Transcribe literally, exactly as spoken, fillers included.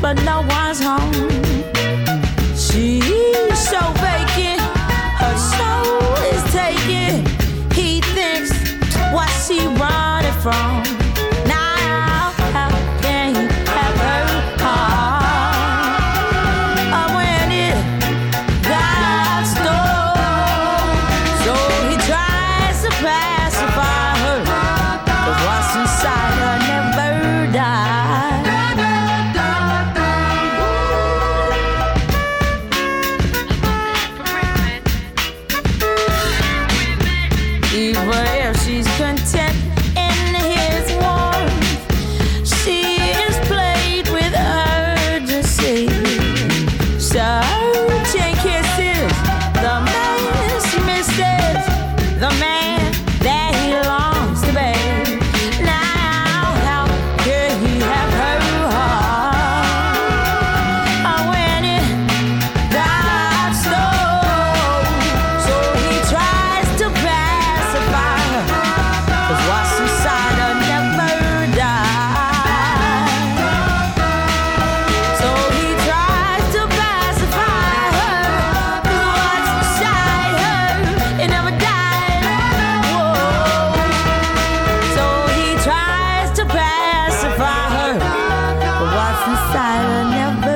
but no one's home. She's so vacant, her soul is taken. He thinks, what's she running from? Now, how can he have her heart? Oh, when it got stole, so he tries to pacify her, 'cause what's inside her never dies. Even if she's content in his warmth, she is played with urgency. Searching kisses, the man's misses, the man that he longs to be. Now, how could he have her heart? Oh, when it got stole, so he tries to pacify her, 'cause what's inside her never dies. So he tries to pacify her, 'cause what's inside her, it never died. Whoa. So he tries to pacify her, but what's inside her never